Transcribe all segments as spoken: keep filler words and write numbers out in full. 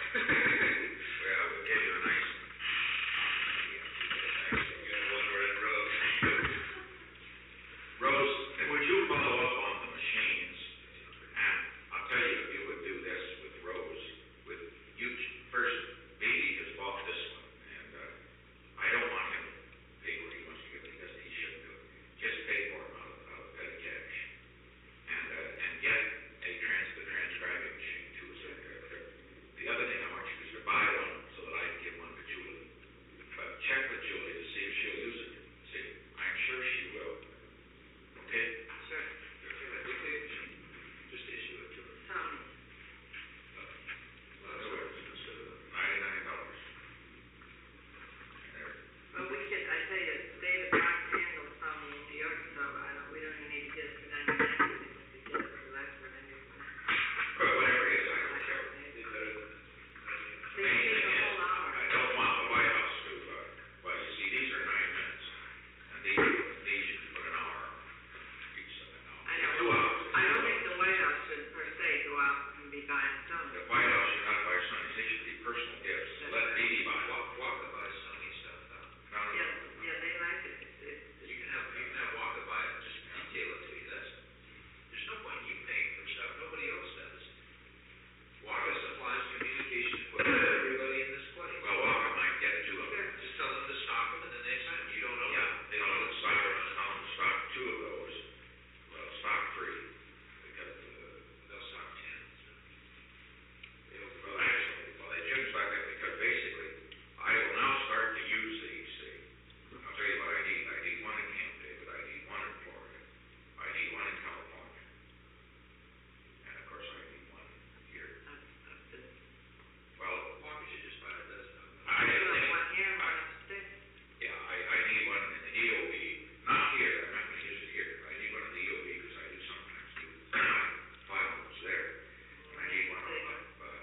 Well, we'll give you a nice, you got one red rose. Rose, would you follow up on the machines? And I'll tell you, if you would do this with Rose, with you first, maybe just bought this one, and uh, I don't want him to pay what he wants to get because he shouldn't do it. Just pay for him out of, out of petty cash, and uh, and get a trans the transcribing machine too. So uh, the other thing I want you to do is to buy one so that I can give one to Julie. But check with Julie to see if she'll use it. See, I'm sure she will. Okay. Sure. Okay. Just issue it to her. Tell me. Ninety-nine dollars. Well, we could, I tell you, David Rock handles some in New York, so I don't, we don't even need to get it for ninety-nine. We could get it for less or maybe for nine. But whatever it is, I don't care. They The take main a thing is, whole hour. I don't want the White House to, uh, well, you see, these are nine minutes, and these, these you can put an hour on each of them. I know. Two hours. I don't think the White House should per se go out and be buying stuff. The White House should not buy Sundays, they should be personal gifts. Let Dee Dee buy. Walk, walk the buy Sunday stuff though. No, no, Yeah, no. yeah, they like it. It's, it's, You can have, you can have walk the buy it, just detail it to you, that's, there's no point in you paying for stuff, nobody else does. Waka supplies communication equipment to everybody in this place. Well, Walker might get two of them. Just tell them to stock them and the next time, you don't know. Yeah, they don't have stock, tell them to stock two of those. Well, stock three, because, uh, They'll stock ten. It'll, well, actually, well, they should start it because basically, I will now start to use these, see. I'll tell you what I need. I need one in Camp David, I need one in Florida, I need one in California. And of course, I need one here. that's, that's good. Well, Walker should just buy a dozen of them. I You think, have one here, I, one upstairs. yeah, I, I need one in the E O B, not here, I'm not gonna use it here. I need one in the E O B because I do sometimes do file notes there. And I need one on my, uh,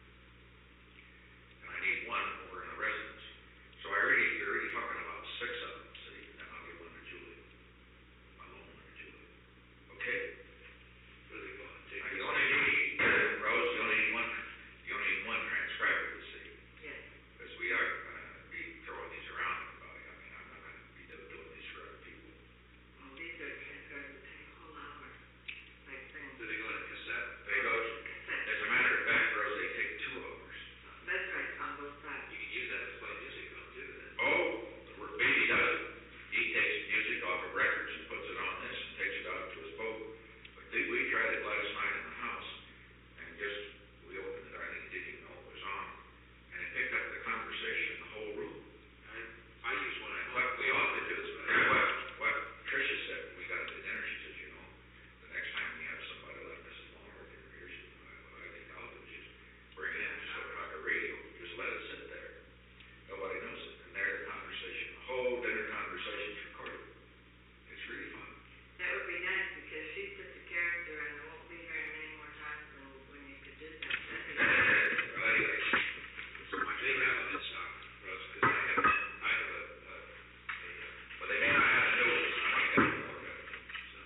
and I need one over in the residence. So I already, you're already talking about six of them, see, and I'll give one to Julie. I'll loan one to Julie. Okay? Really go and take Now, this. you only need, Rose, you only need one, you only need one transcriber to see, Yes. because we are gonna be throwing these around everybody. I mean, I'm not gonna be do- doing these for other people. Well, these are transcribed to take a whole hour. Like things. Do they go in a cassette? They go, Cassette. as a matter of fact, Rose, they take two hours. That's right, on both sides. You can use that to play music on too then. Oh, the baby does it. He takes music off of records and puts it on this and takes it out to his boat. But they, we tried it last night in the house, and just, we opened it, I didn't even know it was on, and it picked up the conversation in the whole room. I, I use one at What home. we ought to do is, what, what Tricia said when we got to dinner, she said, you know, the next time we have somebody like Missus Muller here, she, what I think I'll do is just bring it in, just sort of like a radio, just let it sit there. Nobody knows it, and there the conversation, the whole dinner conversation's recorded. It's really fun. That would be nice because she's such a character and there won't be very many more times when, when you could do that. That'd be nice. Well, anyway, So I may have them in stock, Russ, because I have, I have a, a, a, uh, but they may not have to do it, I might get them more of it. so,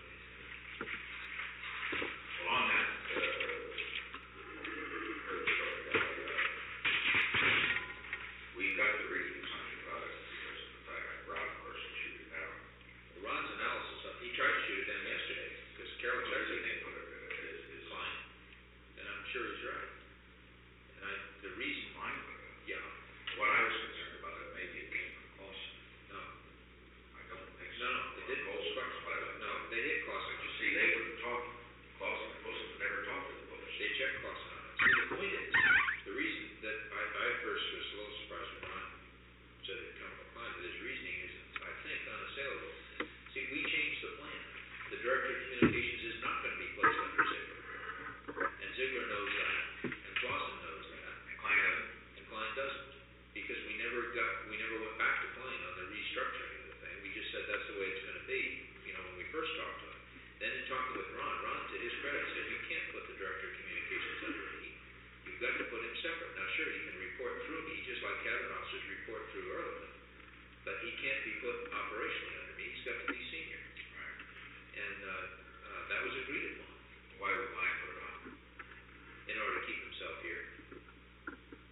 Well, on that, uh, Kurt, sorry, uh, we got to read something about it because of the fact that Ron, of course, will shoot it down. Ron's analysis, of- he tried to shoot it down yesterday, because Carol There's said a he name for it, uh, is, is fine, and I'm sure he's right. And I, the reason, fine. yeah, What I was concerned about, it maybe it came from Clausen. no, I don't think so. no, no, they didn't. Gold Sparks, but I don't No, know. they hit Clausen. You see, they wouldn't talk, Clausen and Clausen would never talk to the police. They checked Clausen on it. See, the point is, the reason that I, I first was a little surprised when Ron said it come from Klein, but his reasoning is, I think, unassailable. See, we changed the plan. The director of communications is not going to be placed under Ziegler. And Ziegler knows that, and Clausen knows that, And Klein doesn't. and Klein doesn't. Because we never got, we never went back to Klein on the restructuring of the thing. We just said that's the way it's going to be, you know, when we first talked to him. Then in talking with Ron, Ron, to his credit, said you can't put the director of communications under me. You've got to put him separate. Now, sure, he can report through me, just like cabinet officers report through Ehrlichman. But he can't be put operationally under me. He's got to be senior. Right. And uh, uh, that was agreed upon Why would Klein put it on? in order to keep himself here.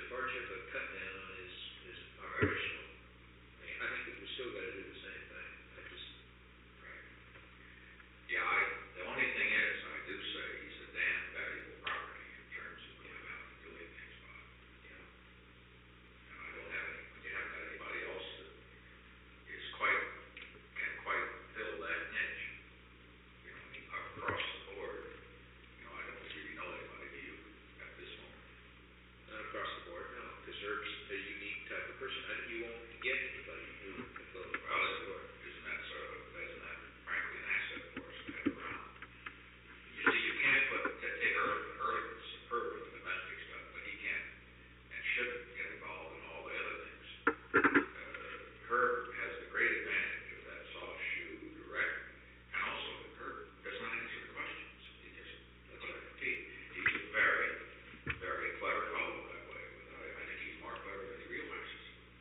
departure, but cut down on his, his operational. I mean, I think that we still gotta do the same thing. I just, Right. Yeah, I, the only thing is, I do say he's a damn valuable property in terms of going out and doing things about it. you know, And I don't have any, when you haven't got anybody else that is quite, can quite fill that niche. You know, I mean, across the board, you know, I don't really know anybody, do you, at this moment? not across the board, no, because Herb's a unique type of person. I, you won't get anybody who can fill it across the board. Isn't that sort of, isn't that frankly an asset for us to have around? You see, you can't put, to take Irv, Irv is superb with the domestic stuff, but he can't and shouldn't get involved in all the other things. Uh, Herb has the great advantage of that soft shoe direct, and also Herb does not answer the questions. He just, that's what he, he's a very, very clever fellow that way. I, I think he's more clever than he realizes.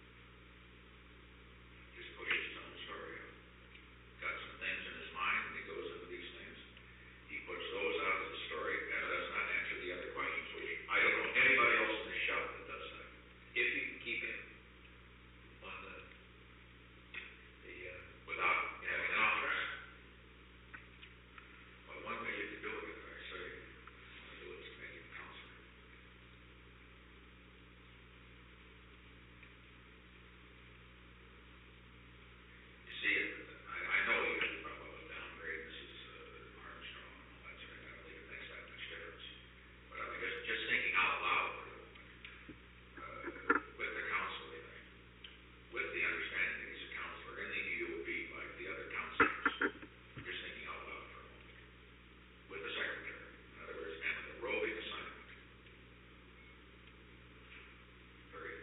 Just pushes his own story out. Got some things in his mind, and he goes into these things. He puts those out as a story, and does not answer the other questions, which I don't know anybody else in the shop that does that. If you can keep him on the, the, uh, Without having an office. Well, one way you can do it, I say, I do it is make him counselor. You see, it, I, I know you talk about downgrade, Missus uh, Armstrong and all that sort of thing, I don't think it makes that much difference. But I mean, just, just thinking out loud for a moment, uh, with the counseling thing, with the understanding that he's a counselor in the E O B like the other counselors, just thinking out loud for a moment, with the secretary, in other words, and the roving assignment. Period.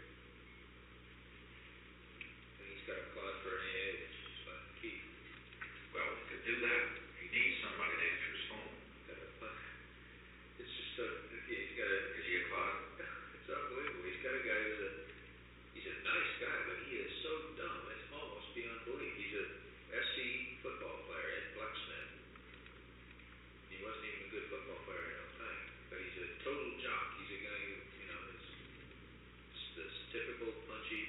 and he's got a plot for an A A, which is fun to keep. Well, to do that, he needs somebody to answer his phone. Got a plot. It's just so, he's got a, Is he a cloud? it's unbelievable. He's got a guy who's a, he's a nice guy, but he is so dumb, it's almost beyond belief. He's a S C football player at Blacksmith. He wasn't even a good football player, I don't think, but he's a total jock. He's a guy who, you know, is just this typical punchy.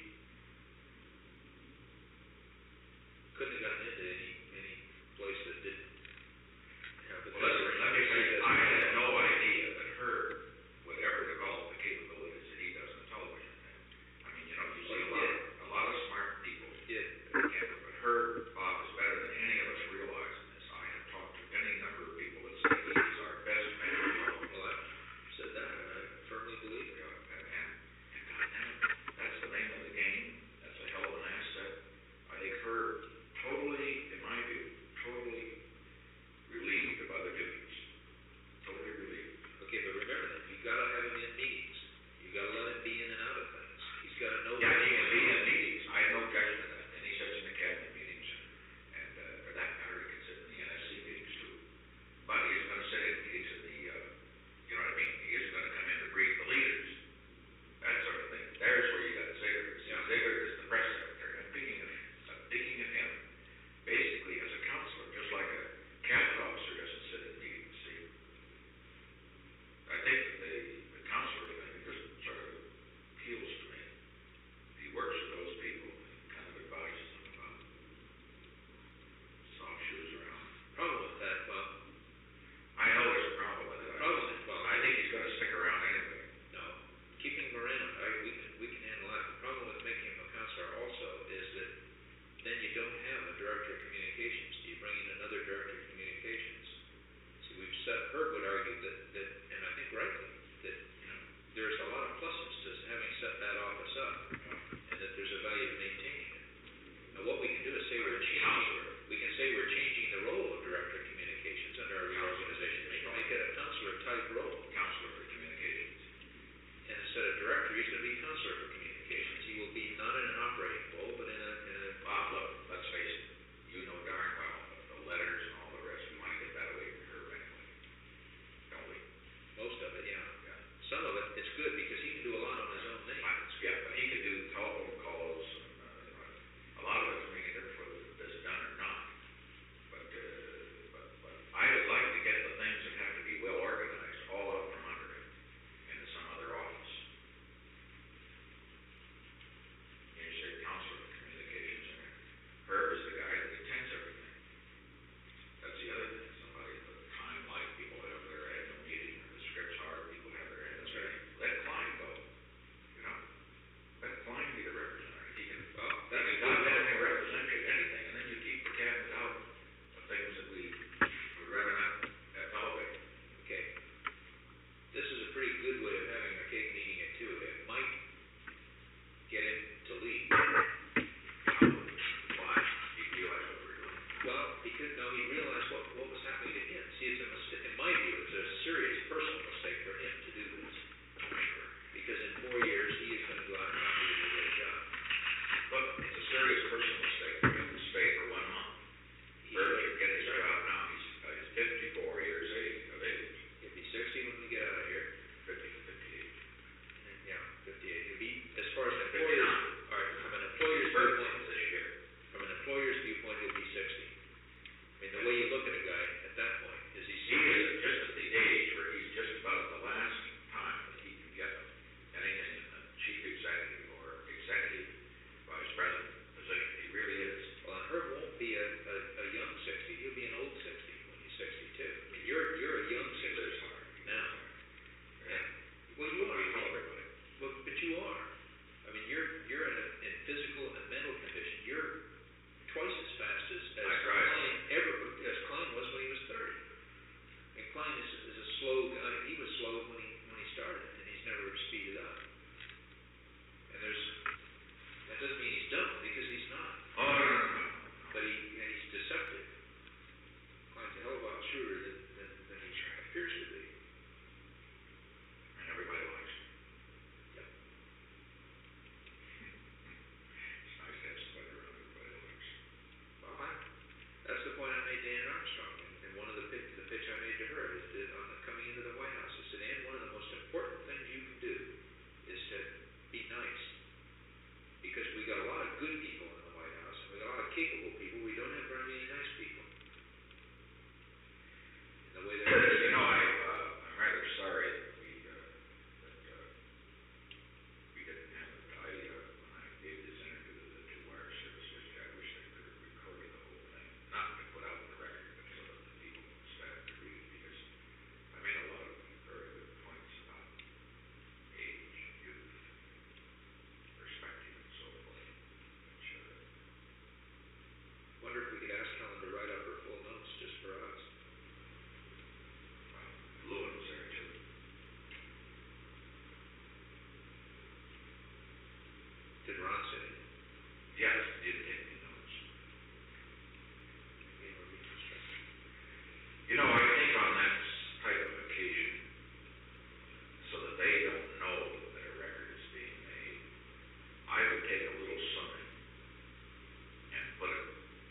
Couldn't have gotten into any, any place that didn't have the. Well, let let me say, I had no idea that Herb would ever develop the capabilities that he does in the television thing. I mean, you know, you see a lot, a lot of smart people. Yeah. Yeah, but Herb, Bob, is better than any of us realize in this. I have talked to any number of people that say he is our best man in television. Well, I said that, and I firmly believe it. Yeah, and, and, and goddamn it, that's the name of the game. That's a hell of an asset. I think Herb totally, in my view, totally relieved of other duties. Totally relieved. Okay, but remember that, you gotta have him in meetings. You gotta let him be in and out of things. He's gotta know. Yeah, what's he can going be on. in meetings. I have no objection to that. And he sits in the cabinet meetings and, and, uh, for that matter, he can sit in the N S C meetings too. But he isn't gonna sit in meetings in the, uh, you know what I mean? He isn't gonna come in to brief the leaders. That sort of thing. There's where you got Ziegler. See, Ziegler is the press secretary. I'm thinking of, I'm thinking of him basically as a counselor, just like a cabinet officer doesn't sit in meetings, see? I think that the, the counselor thing just sort of appeals to me. He works with those people and kind of advises them about soft shoes around. Problem with that, well, I know there's a problem with it. I- Problem is, well, I think he's gonna stick around anyway. no, keeping him around, I, we can, we can handle that. The problem with making him a counselor also is that then you don't have a director of communications. You bring in another director of communications. See, we've set, Herb would argue that, that, and I think rightly, that, you know, there's a lot of pluses to having set that office up, and that there's a value to maintaining it. Now, what we can do is say we're changing, we can say we're changing the role of director of communications under our reorganization, make, make it a counselor type role. Counselor for communications. And instead of director, he's gonna be counselor for communications. He will be not in an operating role, but in a, in a, Bob, look, let's face it, you know darn well, the letters and all the rest, we wanna get that away from her anyway. Don't we? most of it, yeah. Yeah. Some of it, it's good because he can do a lot on his own name. Yeah, but he could do telephone calls and, uh, you know, a lot of it doesn't make a difference whether it's done or not. But, uh, but, but I would like to get the things that have to be well organized all out from under him into some other office. capable people, we don't have very many nice people. And the way that. You know, I, uh, I'm rather sorry that we, uh, that, uh, we didn't have it. I, uh, when I gave this interview to the two wire service yesterday, I wish they could have recorded the whole thing. Not to put out the record, but so that the people, the staff could read it, because I made a lot of very good points about age, youth, perspective, and so forth, which, uh, Wonder if we could ask Helen to write up her full notes just for us. well, Lewin was there too. Did Ron say? Yes, did take me notes. Gave her reconstruction. You know, I think on that type of occasion, so that they don't know that a record is being made, I would take a little something and put it,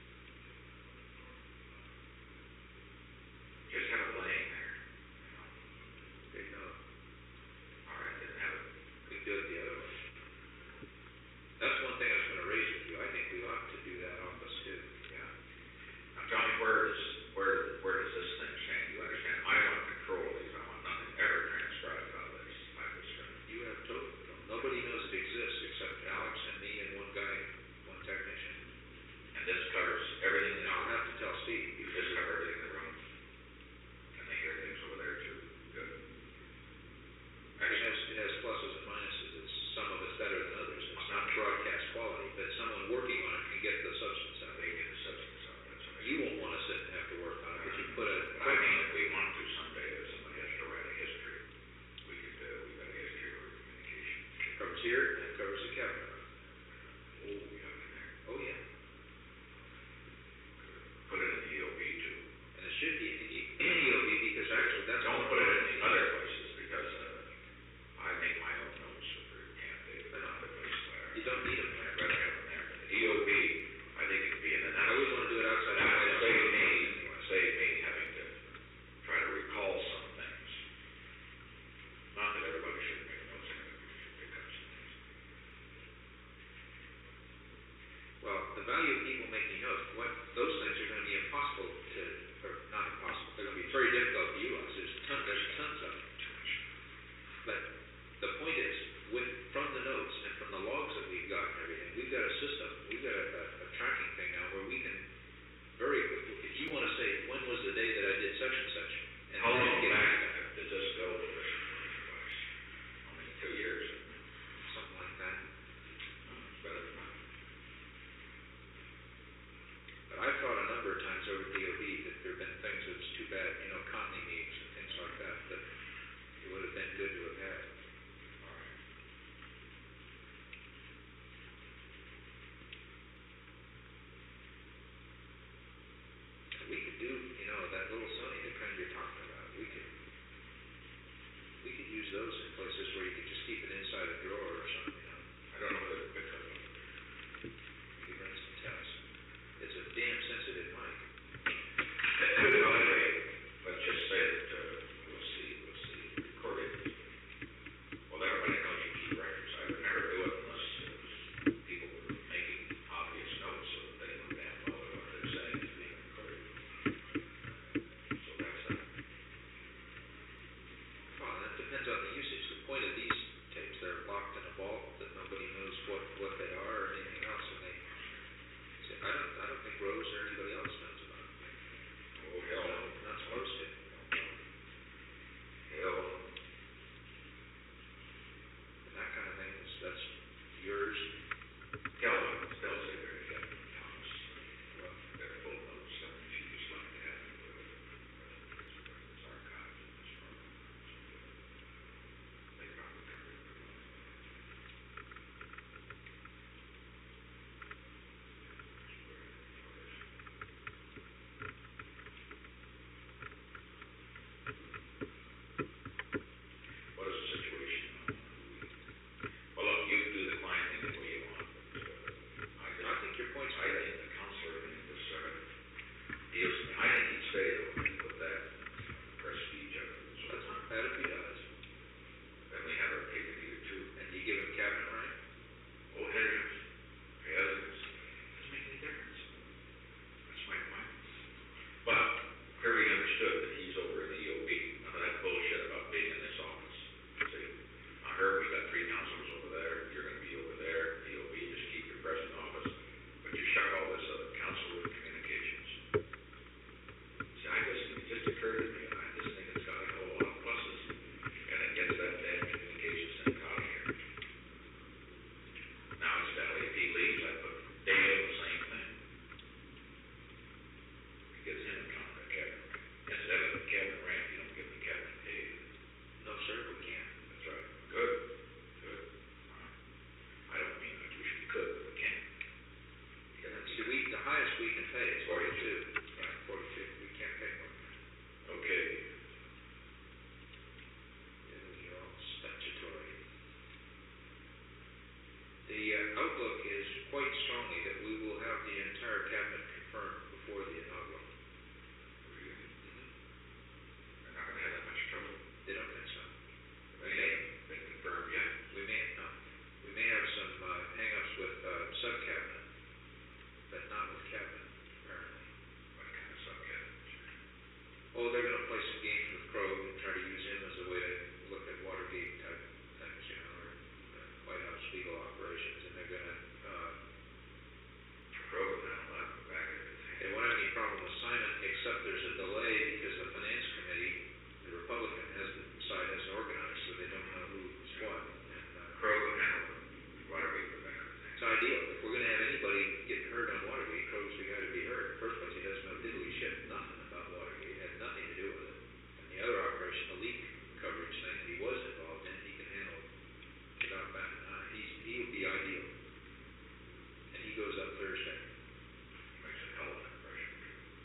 just have it laying there, you know. There you go. All right, then have it. We could do it the other way. That's one thing I was gonna raise with you. I think we ought to do that office too. Yeah. Now tell me, where does, where, where does this thing stand? You understand? I want control of these. I want nothing ever transcribed out of this type of stuff. You have total control. Nobody knows it exists except Alex and me and one guy, one technician. And this covers everything in And the I'll room. have to tell Steve. You just cover everything in the room. And they hear things over there too. Good. It has, it has pluses and minuses. It's, some of it's better than others. It's not broadcast quality, but someone working on it can get the substance out of They it. get the substance out. That's what I You won't wanna sit and have to work on it, but you put a. But I mean, if we want to someday, if somebody has to write a history, we could, uh, we've got a history of our communication. It covers here and it covers the cabinet. Oh, we have it there. Oh, yeah. Put it in the E O B too. And it should be in the E O B because actually that's. Don't put it in the other places, because, uh, I make my own notes for Camp David, but not the place where. You don't need them there. I'd rather have them there. But the E O B, I think it'd be in the. I always wanna do it outside the That White would House. save me, save me having to try to recall some things. Not that everybody should make notes, everybody should pick up some things. Well, the value of people making notes, what, those things are gonna be impossible to, or not impossible, they're gonna be very difficult to utilize. There's tons, there's tons of them. But the point is, with, from the notes and from the logs that we've got and everything, we've got a system, we've got a, a, a tracking thing now where we can very quickly, if you wanna say, when was the day that I did such and such? And How then long get back back, did this go with this? Only two years. something like that. It's better than nothing. But I've thought a number of times over at D O B that there've been things that was too bad, you know, economy meetings and things like that, that it would have been good to have had. All right. We could do, you know, that little Sony, the kind you're talking about, we could, we could use those in places where you could just keep it inside a drawer or something, you know. I don't know whether it's of them. We could run some tests. It's a damn sensitive mic. Well, anyway, let's just say that, uh, we'll see, we'll see, recorded. Well, everybody knows you keep records. I would never do it unless it was, people were making obvious notes so that they would damn know what they're saying is being recorded. So that's that. Well, that depends on the usage. The point of these council's over there, you're gonna be over there, D O B, just keep your present office, but you shut all this other council with communications. See, I just, it just occurred to me, I just think it's got a whole lot of pluses, and it gets that bad communications thing out of here. Now, as L A P leaves, I put Dale the same thing. It gets him in contact, Kevin. Instead of Kevin Rand, you don't give me Kevin Dave. No, sir, we can't. That's right. Good, good. All right. I don't mean I wish we could, but we can't. Yeah, it's the week, the highest we can pay is forty-two. Right, forty-two, we can't pay more. Okay. Yeah, those are all statutory. The uh, outlook is quite strongly that we will have the entire cabinet confirmed before the inaugural. Really? Mhm. We're not gonna have that much trouble. They don't think so. They haven't been confirmed yet. We may, no, we may have some uh, hang-ups with uh, sub-cabinet, but not with cabinet, apparently. What kind of subcabinet? Oh, they're gonna play some games with Krog and try to use him as a way to look at Watergate type things, you know, or uh, White House legal operations, and they're gonna, uh, Kroger now, I'm back at it. they won't have any problem with Simon, except there's a delay because the finance committee, the Republican has the side hasn't organized, so they don't know who's what. And, uh, Kroger now, Watergate, but back at it. it's ideal. If we're gonna have anybody getting hurt on Watergate, Krog's the guy to be hurt. First place, he doesn't know diddly shit, nothing about Watergate, had nothing to do with it. And the other operation, the leak coverage thing that he was involved in, he can handle without batting an eye. He's, he'll be ideal. And he goes up Thursday. Makes a hell of an impression.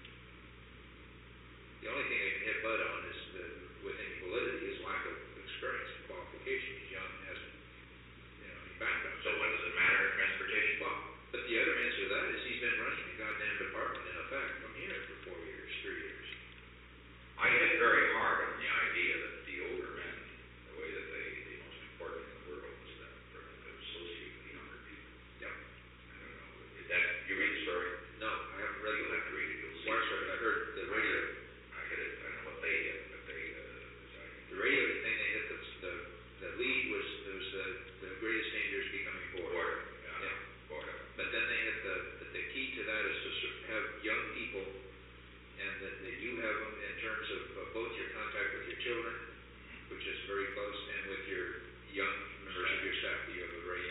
The only thing they can hit Bud on is the, with any validity, is lack of experience and qualification. He's young, hasn't, you know, any background. So what does it matter, transportation? Well, but the other answer to that is he's been running the goddamn department in effect from here for four years, three years. I hit very hard on the idea that the older men, the way that they, the most important in the world is that for them to associate with the younger people. Yep. I don't know, did that, you read the story? No, I haven't read You'll the have to read it, you'll see. Wire story. I heard the radio. I hit it, I don't know what they hit, but they, uh, decided. The radio thing they hit, the, the, the lead was, there was the, the greatest danger is becoming bored. Boredom, yeah, Yeah. boredom. But then they hit the, the, the key to that is to sort of have young people, and that, that you have them in terms of uh, both your contact with your children, which is very close, and with your young members of your staff, you have a very